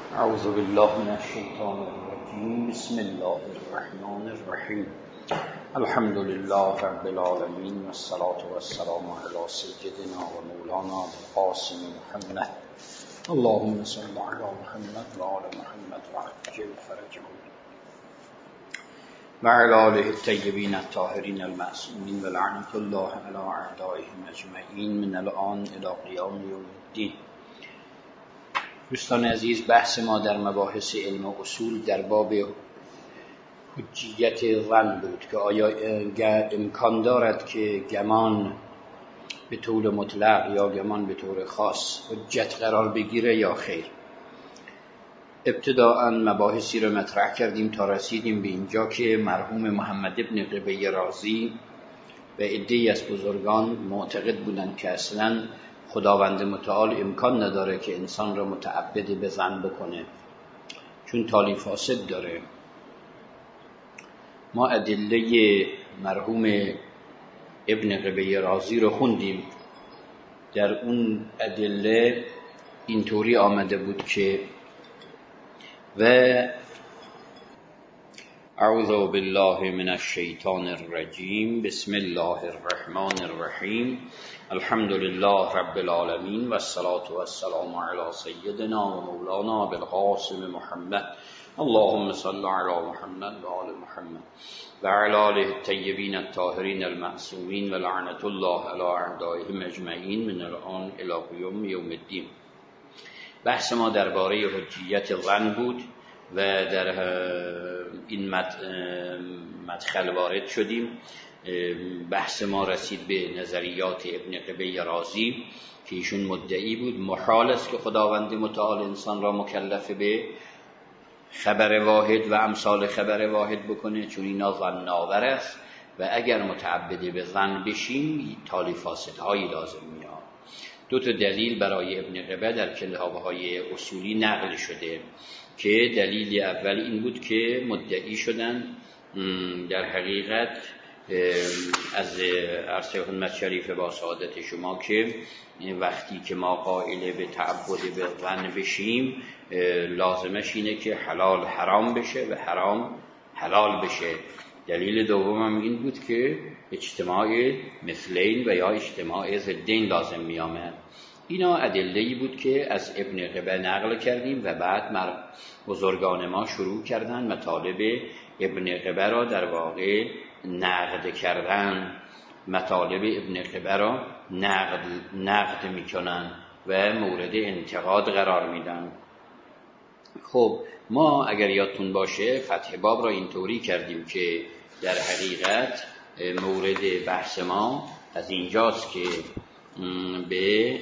اعوذ بالله من الشیطان الرجیم. بسم الله الرحمن الرحیم. الحمد لله رب العالمین والصلاة والسلام علی سیدنا و مولانا القاسم محمد. اللهم صل علی محمد و آل محمد و عجل فرجهم و علی آله الطیبین الطاهرین المعصومین و لعنة الله علی اعدائهم اجمعین من الآن الی قیام یوم الدین. دوستان عزیز، بحث ما در مباحث علم و اصول در باب حجیت ظن بود که آیا امکان دارد که گمان به طور مطلق یا گمان به طور خاص حجت قرار بگیره یا خیر. ابتداءً مباحثی رو مطرح کردیم تا رسیدیم به اینجا که مرحوم محمد ابن قبی رازی و عده‌ای از بزرگان معتقد بودند که اصلاً خداوند متعال امکان نداره که انسان را متعبد به ظن بکنه، چون تالی فاسد داره. ما ادله مرحوم ابن قبی رازی رو خوندیم. در اون ادله اینطوری آمده بود که و اعوذ بالله من الشیطان الرجیم. بسم الله الرحمن الرحیم. الحمد لله رب العالمین و الصلاة والسلام علی سیدنا و مولانا بالقاسم محمد. اللهم صل علی محمد و آل محمد و علی آله الطیبین الطاهرین المعصومین و لعنة الله علی اعدائهم اجمعین من الآن الی یوم الدین. بحث ما درباره حجیت ظن بود و در این مدخل وارد شدیم. بحث ما رسید به نظریات ابن قبی رازی که ایشون مدعی بود محال است که خداوند متعال انسان را مکلف به خبر واحد و امثال خبر واحد بکنه، چون اینا ظن آور است و اگر متعبد به ظن بشیم تالی فاسدهایی لازم میاد. دو تا دلیل برای ابن قبی در کتاب‌های اصولی نقل شده که دلیل اول این بود که مدعی شدن در حقیقت از عرص حرمت شریف با سعادت شما که وقتی که ما قائل به تعبد به ظن بشیم لازمش اینه که حلال حرام بشه و حرام حلال بشه. دلیل دومم این بود که اجتماع مثلین و یا اجتماع ضدین لازم می آمد. اینا ادله‌ای بود که از ابن قبی نقل کردیم و بعد بزرگان ما شروع کردن مطالب ابن قبی را در واقع نقد کردن. مطالب ابن قبی را نقد میکنن و مورد انتقاد قرار میدن. خب ما اگر یادتون باشه فتح باب را اینطوری کردیم که در حقیقت مورد بحث ما از اینجاست که به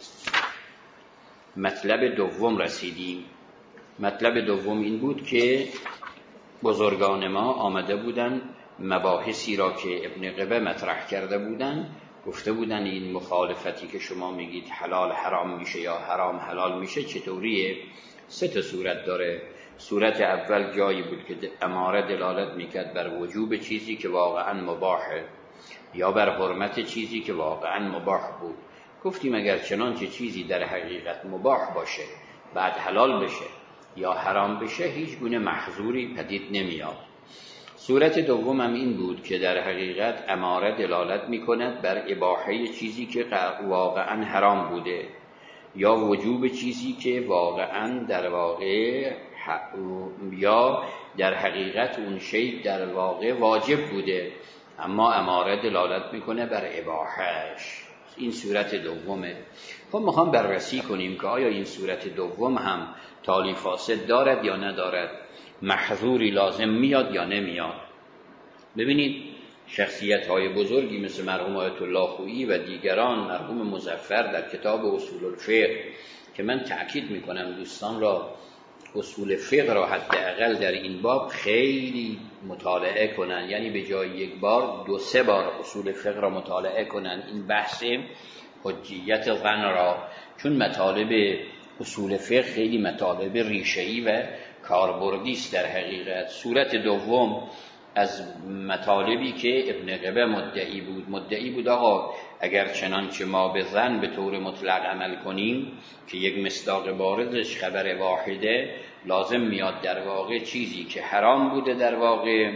مطلب دوم رسیدیم. مطلب دوم این بود که بزرگان ما آمده بودن مباحثی را که ابن قبی مطرح کرده بودن گفته بودن این مخالفتی که شما میگید حلال حرام میشه یا حرام حلال میشه چطوریه؟ سه تا صورت داره. صورت اول جایی بود که اماره دلالت میکرد بر وجوب چیزی که واقعا مباحه یا بر حرمت چیزی که واقعا مباح بود. گفتیم اگر چنانچه چیزی در حقیقت مباح باشه بعد حلال بشه یا حرام بشه هیچ گونه محظوری پدید نمیاد. صورت دوم هم این بود که در حقیقت اماره دلالت میکند بر اباحه چیزی که واقعا حرام بوده یا وجوب چیزی که واقعا در واقع یا در حقیقت اون شی در واقع واجب بوده اما اماره دلالت میکنه بر اباحهش. این صورت دومه. خب میخوام بررسی کنیم که آیا این صورت دوم هم تالی فاسد دارد یا ندارد، محظوری لازم میاد یا نمیاد. ببینید شخصیت های بزرگی مثل مرحوم آیت الله خویی و دیگران، مرحوم مظفر در کتاب اصول الفقه که من تأکید میکنم دوستان را اصول فقه را حداقل در این باب خیلی مطالعه کنن، یعنی به جای یک بار 2-3 بار اصول فقه را مطالعه کنن این بحث حجیت ظن را، چون مطالب اصول فقه خیلی مطالب ریشه‌ای و کاربردی است در حقیقت. صورت دوم از مطالبی که ابن قبه مدعی بود آقا اگر چنانچه ما به ظن به طور مطلق عمل کنیم که یک مصداق بارزش خبر واحده، لازم میاد در واقع چیزی که حرام بوده در واقع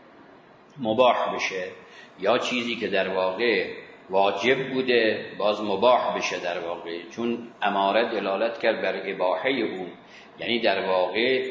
مباح بشه، یا چیزی که در واقع واجب بوده باز مباح بشه در واقع، چون اماره دلالت کرد بر اباحه اون، یعنی در واقع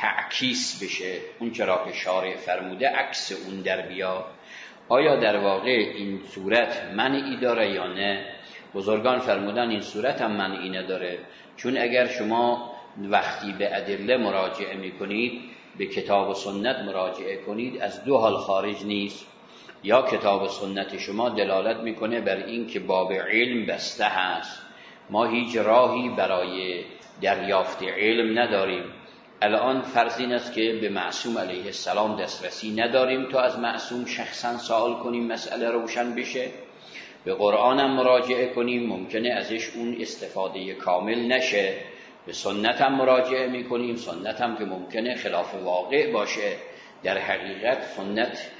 تعکیس بشه اون چرا که شارع فرموده عکس اون در بیا. آیا در واقع این صورت منعی داره یا نه؟ بزرگان فرمودن این صورت هم منعی نداره، چون اگر شما وقتی به ادله مراجعه میکنید، به کتاب و سنت مراجعه کنید، از دو حال خارج نیست. یا کتاب و سنت شما دلالت میکنه بر این که باب علم بسته هست، ما هیچ راهی برای دریافت علم نداریم. الان فرض این است که به معصوم علیه السلام دسترسی نداریم تا از معصوم شخصا سوال کنیم مسئله روشن بشه. به قرآن هم مراجعه کنیم ممکنه ازش اون استفاده کامل نشه. به سنت هم مراجعه میکنیم، سنت هم که ممکنه خلاف واقع باشه. در حقیقت سنت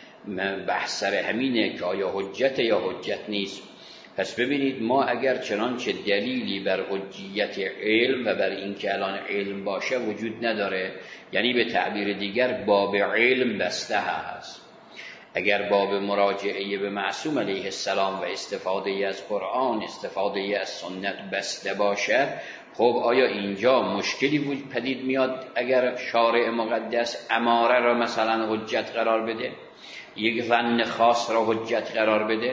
بحث سر همینه که آیا حجت یا حجت نیست. پس ببینید ما اگر چنانچه دلیلی بر حجیت علم و بر این که الان علم باشه وجود نداره، یعنی به تعبیر دیگر باب علم بسته هست. اگر باب مراجعه به معصوم علیه السلام و استفاده از قرآن، استفاده از سنت بسته باشه، خب آیا اینجا مشکلی پدید میاد اگر شارع مقدس اماره را مثلا حجت قرار بده، یک ظن خاص را حجت قرار بده؟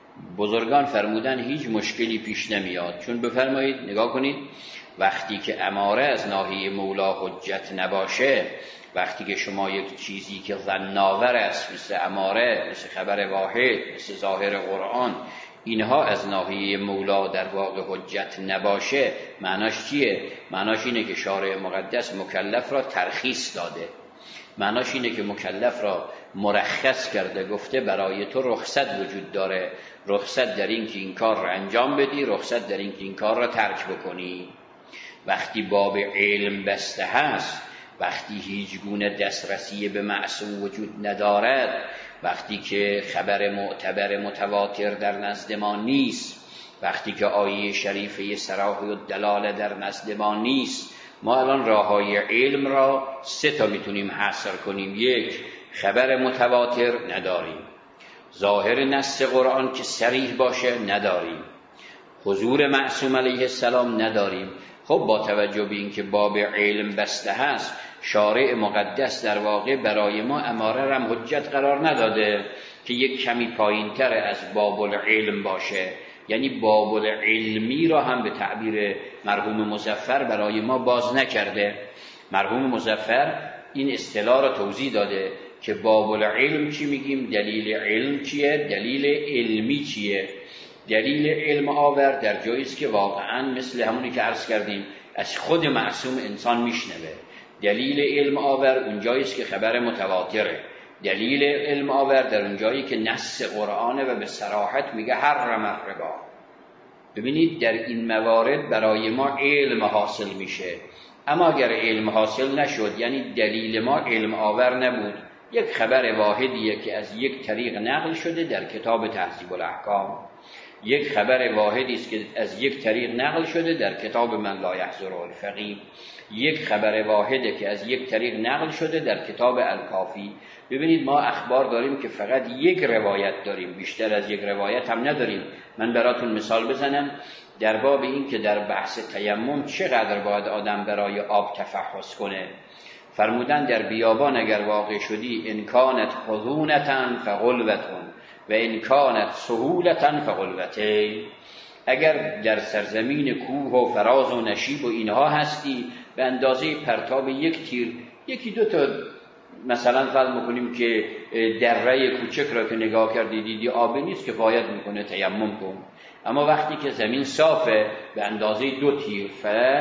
بزرگان فرمودن هیچ مشکلی پیش نمیاد، چون بفرمایید نگاه کنید وقتی که اماره از ناحیه مولا حجت نباشه، وقتی که شما یک چیزی که ظن‌آور است مثل اماره، مثل خبر واحد، مثل ظاهر قرآن، اینها از ناحیه مولا در واقع حجت نباشه، معناش چیه؟ معناش اینه که شارع مقدس مکلف را ترخیص داده، معناش اینه که مکلف را مرخص کرده، گفته برای تو رخصت وجود داره، رخصت در این که این کار را انجام بدی، رخصت در این که این کار را ترک بکنی. وقتی باب علم بسته هست، وقتی هیچ گونه دسترسی به معصوم وجود ندارد، وقتی که خبر معتبر متواتر در نزد ما نیست، وقتی که آیه شریفه صراح و دلاله در نزد ما نیست، ما الان راههای علم را 3 میتونیم حصر کنیم. 1، خبر متواتر نداریم، ظاهر نص قرآن که صریح باشه نداریم، حضور معصوم علیه السلام نداریم. خب با توجه به این که باب علم بسته هست، شارع مقدس در واقع برای ما اماره را حجت قرار نداده که یک کمی پایین‌تر از باب العلم باشه، یعنی باب العلمی را هم به تعبیر مرحوم مظفر برای ما باز نکرده. مرحوم مظفر این اصطلاح را توضیح داده که باب العلم چی میگیم، دلیل علم چیه، دلیل علمی چیه. دلیل علم آور در جایی است که واقعا مثل همونی که عرض کردیم از خود معصوم انسان میشنوه. دلیل علم آور اون جایی است که خبر متواتره. دلیل علم آور در اون جایی که نص قرآنه و به صراحت میگه حرم الربا. ببینید در این موارد برای ما علم حاصل میشه. اما اگر علم حاصل نشد، یعنی دلیل ما علم آور نبود، یک خبر واحدیه که از یک طریق نقل شده در کتاب تهذیب الاحکام، یک خبر واحدی است که از یک طریق نقل شده در کتاب من لا یحضره الفقیه، یک خبر واحده که از یک طریق نقل شده در کتاب الکافی. ببینید ما اخبار داریم که فقط یک روایت داریم، بیشتر از یک روایت هم نداریم. من براتون مثال بزنم در باب این که در بحث تیمم چقدر باید آدم برای آب تفحص کنه. فرمودن در بیابان اگر واقع شدی ان کانت حضونة فغلوة و ان کانت سهولة فغلوتین، اگر در سرزمین کوه و فراز و نشیب و اینها هستی، به اندازه پرتاب یک تیر، 1-2 تا مثلا فرض میکنیم که دره کوچک را که نگاه کردی دیدی آب نیست، کفایت میکنه تیمم کن. اما وقتی که زمین صافه، به اندازه 2 تیر،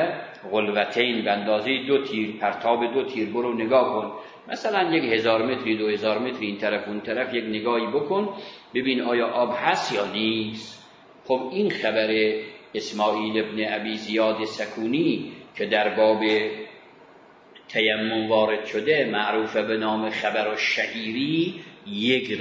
فغلوتین، به اندازه 2 تیر، پرتاب 2 تیر برو نگاه کن، مثلا 1000 متری 2000 متری این طرف اون طرف یک نگاهی بکن، ببین آیا آب هست یا نیست. خب این خبر اسماعیل ابن ابی زیاد سکونی که در باب تیمم وارد شده معروف به نام خبر الشعیری یک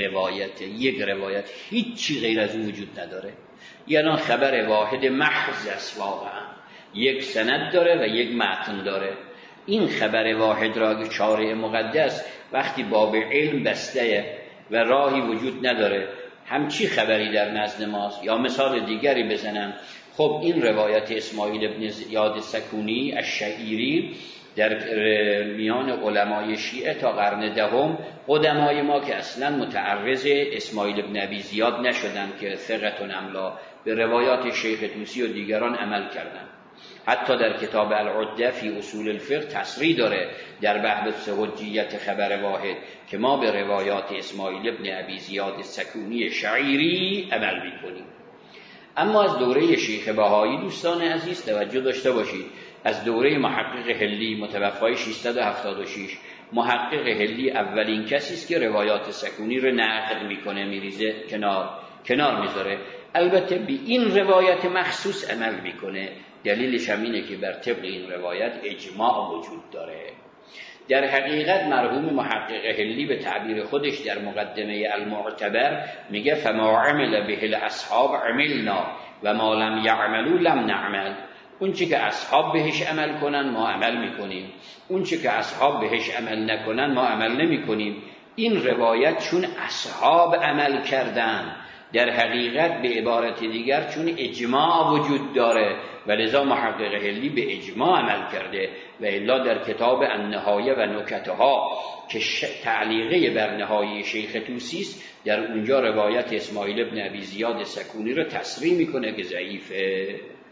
روایت هیچی غیر از اون وجود نداره. یعنی خبر واحد محض است، واقعا یک سند داره و یک متن داره. این خبر واحد را که شارع مقدس وقتی باب علم بسته و راهی وجود نداره همچی خبری در نزد ماست. یا مثال دیگری بزنم، خب این روایت اسماعیل ابن زیاد سکونی الشعیری در میان علمای شیعه تا قرن دهم، قدمای ما که اصلا متعرض اسماعیل ابن ابی زیاد نشدن که ثقة املا، به روایات شیخ طوسی و دیگران عمل کردند. حتی در کتاب العده فی اصول الفقه تصریح داره در بحث حجیت خبر واحد که ما به روایات اسماعیل ابن ابی زیاد سکونی شعیری عمل میکنیم. اما از دوره شیخ بهایی دوستان عزیز توجه داشته باشید، از دوره محقق حلی متوفای 676، محقق حلی اولین کسی است که روایات سکونی رو نقد میکنه، میریزه کنار میذاره. البته به این روایت مخصوص عمل میکنه. دلیلش هم اینه که بر طبق این روایت اجماع وجود داره. در حقیقت مرحوم محقق حلی به تعبیر خودش در مقدمه المعتبر میگه فما عمل به الاصحاب عملنا و ما لم یعملوا لم نعمل. اون چی که اصحاب بهش عمل کنن ما عمل میکنیم، اون چی که اصحاب بهش عمل نکنن ما عمل نمیکنیم. این روایت چون اصحاب عمل کردن، در حقیقت به عبارت دیگر چون اجماع وجود داره و لذا محقق حلی به اجماع عمل کرده. و الا در کتاب النهایه و نکتها که تعلیقه بر نهایه شیخ طوسی است، در اونجا روایت اسماعیل ابن ابی زیاد سکونی رو تصریح میکنه که ضعیفه.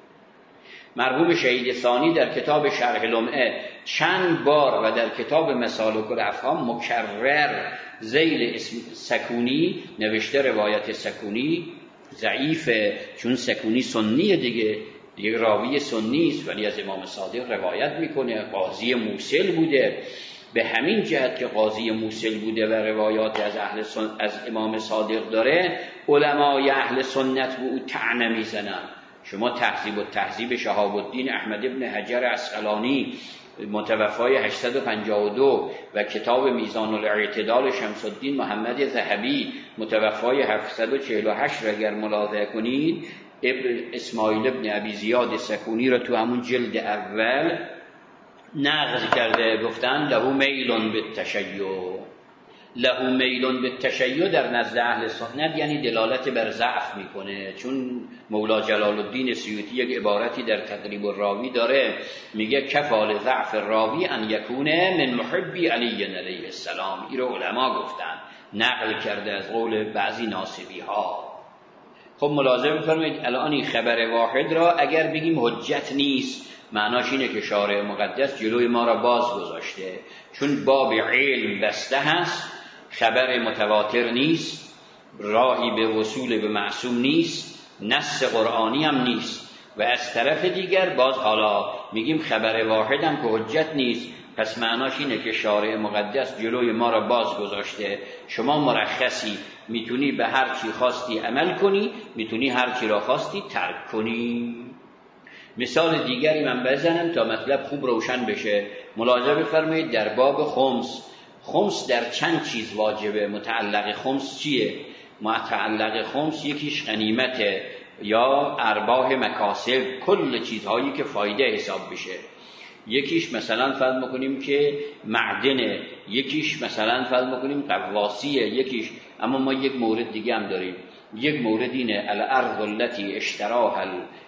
مرحوم شهید ثانی در کتاب شرح لمعه چند بار و در کتاب مسالک الافهام مکرر ذیل اسم سکونی نوشته روایت سکونی ضعیفه، چون سکونی سنیه دیگه راوی سنی است، ولی از امام صادق روایت میکنه. قاضی موصل بوده، به همین جهت که قاضی موصل بوده و روایات از امام صادق داره، علمای اهل سنت به او طعنه میزنن. شما تهذیب التهذیب شهاب الدین احمد ابن حجر عسقلانی متوفای 852 و کتاب میزان الاعتدال شمس الدین محمد ذهبی متوفای 748 را اگر ملاحظه کنید، اسماعیل ابن ابی زیاد سکونی را تو همون جلد اول نقض کرده، گفتن له میلون بالتشیع در نزد اهل سنت یعنی دلالت بر ضعف میکنه. چون مولا جلال الدین سیوطی یک عبارتی در تقریب الراوی داره، میگه کفال ضعف راوی ان یکونه من محبی علی علیه السلام. این رو علما گفتن، نقل کرده از قول بعضی ناصبی ها. خب ملاحظه بفرمایید الان این خبر واحد را اگر بگیم حجت نیست، معناش اینه که شارع مقدس جلوی ما را باز گذاشته، چون باب علم بسته هست، خبر متواتر نیست، راهی به وصول به معصوم نیست، نص قرآنی هم نیست. و از طرف دیگر باز حالا میگیم خبر واحد هم که حجت نیست، پس معناش اینه که شارع مقدس جلوی ما را باز گذاشته. شما مرخصی، میتونی به هر چی خواستی عمل کنی، میتونی هر چی را خواستی ترک کنی. مثال دیگری من بزنم تا مطلب خوب روشن بشه. ملاحظه بفرمایید در باب خمس در چند چیز واجبه. متعلق خمس چیه؟ متعلق خمس یکیش غنیمته یا ارباح مکاسب، کل چیزهایی که فایده حساب بشه. یکیش مثلا فرض میکنیم که معدنه، یکیش مثلا فرض میکنیم قواسیه، یکیش. اما ما یک مورد دیگه هم داریم. یک مورد اینه الارض التي اشتراها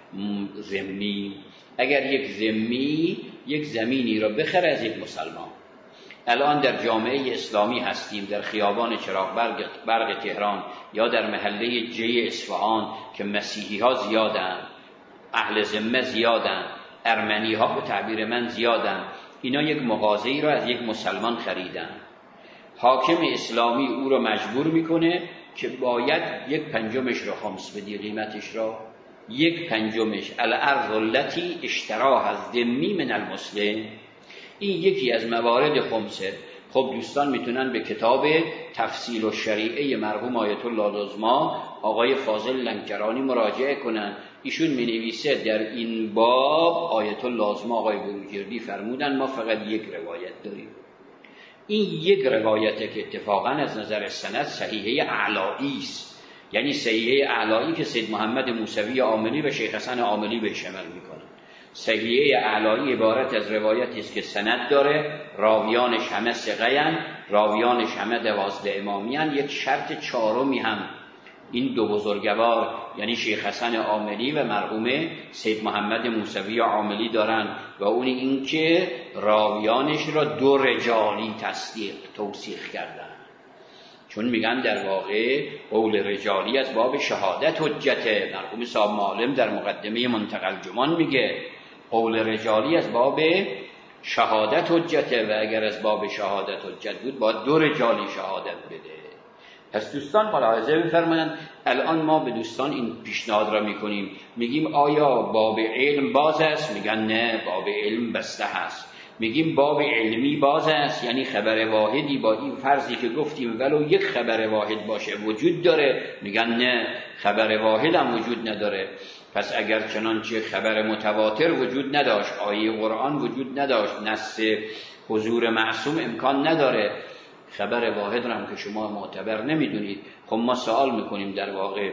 الذمی. اگر یک ذمی یک زمینی را بخره از یک مسلمان، الان در جامعه اسلامی هستیم، در خیابان چراغ برق تهران یا در محله جی اصفهان که مسیحی ها زیادن، اهل ذمه زیادن، ارمنی ها به تعبیر من زیادن، اینا یک مغازه‌ای را از یک مسلمان خریدن. حاکم اسلامی او را مجبور میکنه که باید 1/5 را خمس بدی، قیمتش را 1/5. الارض التي اشتراها الذمی من المسلم. این یکی از موارد خمسه. خب دوستان میتونن به کتاب تفصیل الشریعه مرحوم آیت الله العظما آقای فاضل لنکرانی مراجعه کنن ایشون می نویسه در این باب آیت اللازمه آقای بروجردی فرمودن ما فقط یک روایت داریم. این یک روایته که اتفاقا از نظر سند صحیحه اعلایی است، یعنی صحیحه اعلایی که سید محمد موسوی عاملی و شیخ حسن عاملی بهش عمل میکنن. صحیحه اعلایی عبارت از روایتی است که سند داره، راویانش همه ثقه‌اند، راویانش همه دوازده امامیان. یک شرط چهارمی هم این دو بزرگوار یعنی شیخ حسن عاملی و مرحوم سید محمد موسوی عاملی دارن و اون این که راویانش را دو رجالی توصیف کردن. چون میگن در واقع قول رجالی از باب شهادت حجته. مرحوم صاحب معلم در مقدمه منتقى الجمان میگه قول رجالی از باب شهادت حجته و اگر از باب شهادت حجت بود باید دو رجالی شهادت بده. پس دوستان ملاحظه بفرمایند الان ما به دوستان این پیشنهاد را میکنیم، میگیم آیا باب علم باز است؟ میگن نه، باب علم بسته هست. میگیم باب علمی باز است، یعنی خبر واحدی با این فرضی که گفتیم ولو یک خبر واحد باشه وجود داره؟ میگن نه، خبر واحد هم وجود نداره. پس اگر چنانچه خبر متواتر وجود نداشت، آیه قرآن وجود نداشت، نص حضور معصوم امکان نداره، خبر واحد رو هم که شما معتبر نمیدونید، خب ما سوال میکنیم در واقع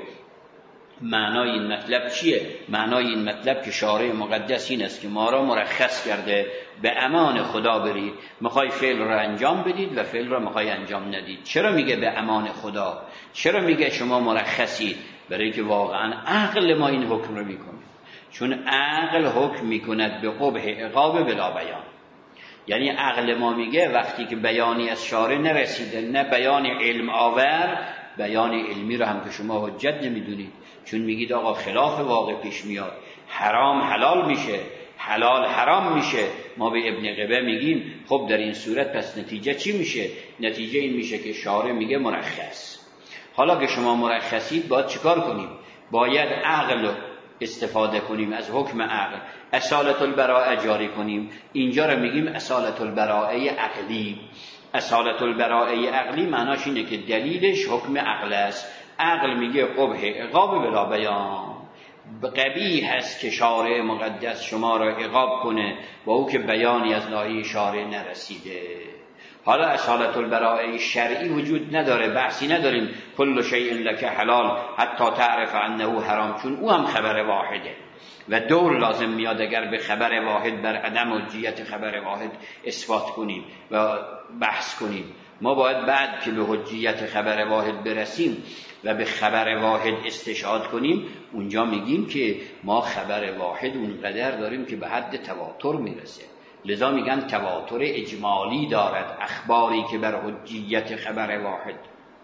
معنای این مطلب چیه؟ معنای این مطلب که شارع مقدس این است که ما را مرخص کرده به امان خدا برید، میخوای فعل را انجام بدید و فعل را میخوای انجام ندید. چرا میگه به امان خدا؟ چرا میگه شما مرخصید؟ برای که واقعا عقل ما این حکم رو میکنه. چون عقل حکم میکند به قبح عقاب بلا بیان. یعنی عقل ما میگه وقتی که بیانی از شارع نرسیده، نه بیان علم آور، بیان علمی رو هم که شما حجت نمیدونید، چون میگید آقا خلاف واقع پیش میاد، حرام حلال میشه، حلال حرام میشه. ما به ابن قبه میگیم خب در این صورت پس نتیجه چی میشه؟ نتیجه این میشه که شارع میگه مرخص. حالا که شما مرخصید باید چیکار کنیم؟ باید عقل استفاده کنیم، از حکم عقل اصالت البراءه جاری کنیم. اینجا رو میگیم اصالت البراءه عقلی. اصالت البراءه عقلی معناش اینه که دلیلش حکم عقل است. عقل میگه قبح عقاب بلا بیان، قبیح هست که شارع مقدس شما را عقاب کنه با او که بیانی از ناحیه شارع نرسیده. حالا اصالت البراءه شرعی وجود نداره، بحثی نداریم کل شیء لک حلال حتی تعرف انه حرام، چون او هم خبر واحده و دور لازم میاد اگر به خبر واحد بر عدم حجیت خبر واحد اثبات کنیم و بحث کنیم. ما باید بعد که به حجیت خبر واحد برسیم و به خبر واحد استشهاد کنیم، اونجا میگیم که ما خبر واحد اونقدر داریم که به حد تواتر میرسه. لذا میگن تواتر اجمالی دارد اخباری که بر حجیت خبر واحد.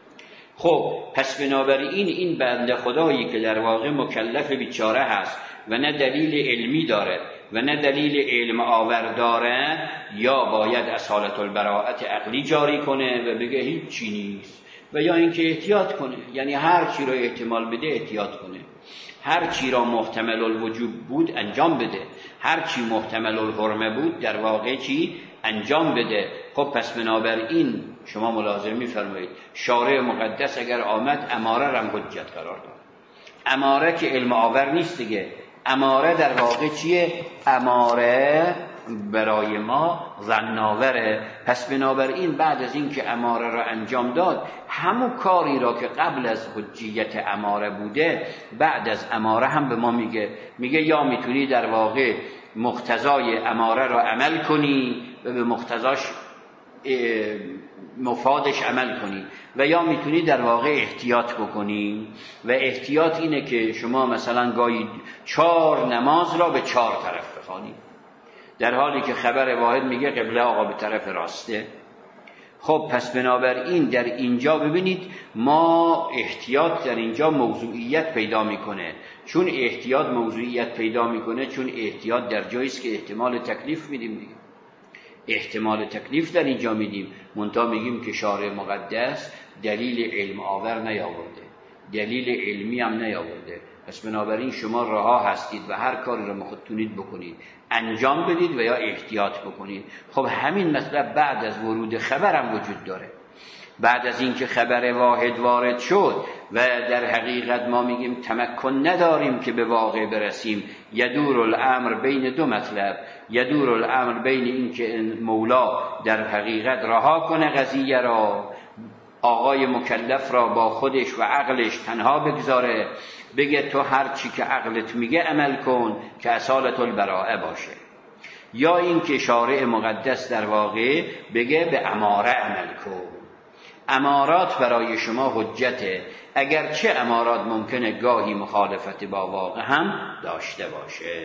خب پس بنابراین این بنده خدایی که در واقع مکلف بیچاره هست و نه دلیل علمی داره و نه دلیل علم آور داره، یا باید اصالت البراءت عقلی جاری کنه و بگه هیچ چی نیست، و یا اینکه احتیاط کنه، یعنی هر چی رو احتمال بده احتیاط کنه، هر چی را محتمل الوجوب بود انجام بده، هر چی محتمل الحرمه بود در واقع چی انجام بده. خب پس بنابراین شما ملاحظه می‌فرمایید شارع مقدس اگر آمد اماره را هم حجت قرار داد. اماره که علم آور نیست دیگه، اماره در واقع چیه؟ اماره برای ما ظناوره. پس بنابراین بعد از این که اماره را انجام داد، همون کاری را که قبل از حجیت اماره بوده بعد از اماره هم به ما میگه یا میتونی در واقع مقتضای اماره را عمل کنی و به مقتضاش مفادش عمل کنی، و یا میتونی در واقع احتیاط بکنی. و احتیاط اینه که شما مثلا گاهی 4 نماز را به 4 طرف بخوانی، در حالی که خبر واحد میگه قبله آقا به طرف راسته. خب پس بنابراین در اینجا ببینید ما احتیاط در اینجا موضوعیت پیدا میکنه. چون احتیاط موضوعیت پیدا میکنه، چون احتیاط در جاییست که احتمال تکلیف میدیم دیگه، احتمال تکلیف در اینجا میدیم. منتها میگیم که شارع مقدس دلیل علم آور نیاورده، دلیل علمی هم نیاورده. پس بنابراین شما رها هستید و هر کاری را خودتونید بکنید، انجام بدید و یا احتیاط بکنید. خب همین مطلب بعد از ورود خبر هم وجود داره. بعد از اینکه خبر واحد وارد شد و در حقیقت ما میگیم تمکن نداریم که به واقع برسیم، یدور الامر بین دو مطلب، یدور الامر بین اینکه مولا در حقیقت رها کنه قضیه را، آقای مکلف را با خودش و عقلش تنها بگذاره، بگه تو هر چی که عقلت میگه عمل کن که اصالت البراءه باشه، یا اینکه شارع مقدس در واقع بگه به اماره عمل کن. امارات برای شما حجته، اگرچه امارات ممکنه گاهی مخالفت با واقع هم داشته باشه.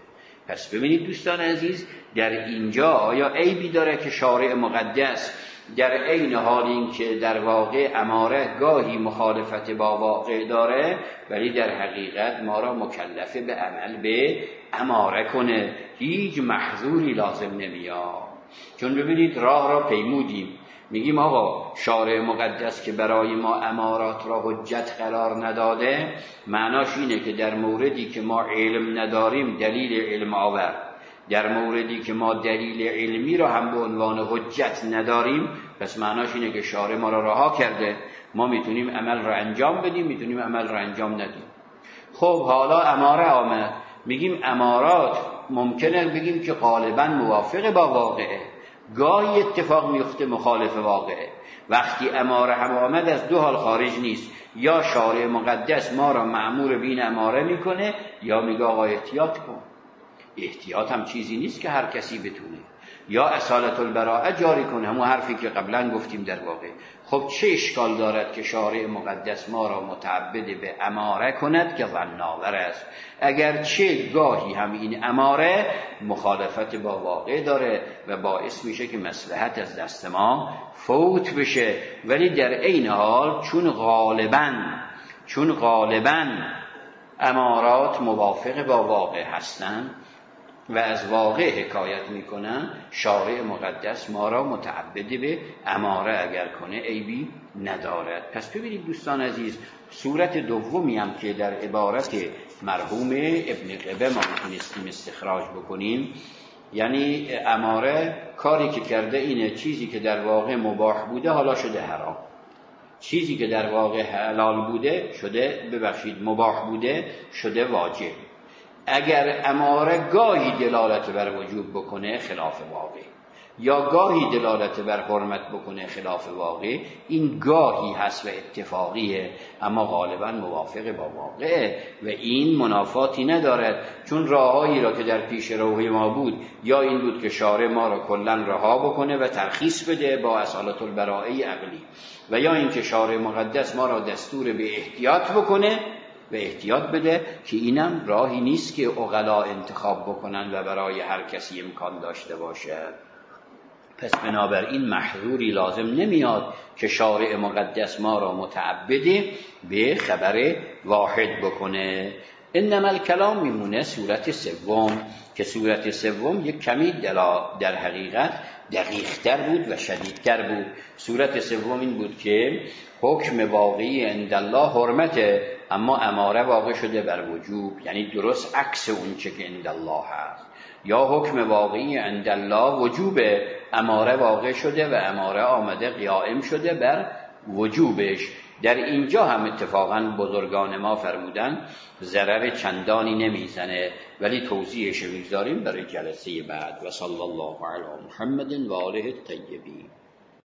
پس ببینید دوستان عزیز، در اینجا آیا عیبی داره که شارع مقدس در عین حال این که در واقع اماره گاهی مخالفت با واقع داره ولی در حقیقت ما را مکلف به عمل به اماره کنه، هیچ محظوری لازم نمیاد. چون ببینید راه را پیمودیم، میگیم آقا شارع مقدس که برای ما امارات را حجت قرار نداده، معناش اینه که در موردی که ما علم نداریم دلیل علم آور، در موردی که ما دلیل علمی را هم به عنوان حجت نداریم، پس معناش اینه که شارع ما را رها کرده، ما میتونیم عمل را انجام بدیم، میتونیم عمل را انجام ندیم. خب حالا اماره آمد، میگیم امارات ممکنه بگیم که غالبا موافق با واقعه، گاهی اتفاق میفته مخالف واقعه. وقتی اماره هم آمد از دو حال خارج نیست، یا شارع مقدس ما را مأمور به این اماره میکنه یا میگه آقا احتیاط کن. احتیاط هم چیزی نیست که هر کسی بتونه، یا اصالت البراءه جاری کن، همون حرفی که قبلا گفتیم در واقع. خب چه اشکال دارد که شارع مقدس ما را متعبد به اماره کند که ظن‌آور است، اگر چه گاهی هم این اماره مخالفت با واقع داره و باعث میشه که مصلحت از دست ما فوت بشه، ولی در عین حال چون غالباً امارات موافق با واقع هستند و از واقع حکایت میکنن، شارع مقدس ما را متعبد به اماره اگر کنه عیبی ندارد. پس ببینید دوستان عزیز، صورت دومی هم که در عبارت مرحوم ابن قبه ما میتونستیم استخراج بکنیم، یعنی اماره کاری که کرده اینه چیزی که در واقع مباح بوده حالا شده حرام، چیزی که در واقع حلال بوده مباح بوده شده واجب. اگر اماره گاهی دلالت بر وجوب بکنه خلاف واقع، یا گاهی دلالت بر حرمت بکنه خلاف واقع، این گاهی هست و اتفاقیه، اما غالبا موافق با واقع و این منافاتی ندارد. چون راههایی را که در پیش روی ما بود، یا این بود که شارع ما را کلا رها بکنه و ترخیص بده با اصالت البراءه عقلی، و یا این که شارع مقدس ما را دستور به احتیاط بکنه و احتیاط بده که اینم راهی نیست که عقلا انتخاب بکنن و برای هر کسی امکان داشته باشه. پس بنابراین محظوری لازم نمیاد که شارع مقدس ما را متعبد به خبر واحد بکنه. انما الکلام میمونه صورت سوم، که صورت سوم یک کمی در حقیقت دقیق‌تر بود و شدیدتر بود. صورت سوم این بود که حکم واقعی عند الله حرمته، اما اماره واقع شده بر وجوب، یعنی درست عکس اون چه که عند الله هست. یا حکم واقعی عند الله وجوبه، اماره واقع شده و اماره آمده قائم شده بر وجوبش. در اینجا هم اتفاقا بزرگان ما فرمودن ضرر چندانی نمیزنه، ولی توضیحش میگذاریم برای جلسه بعد. و صلی الله علی محمد و آله الطیبین.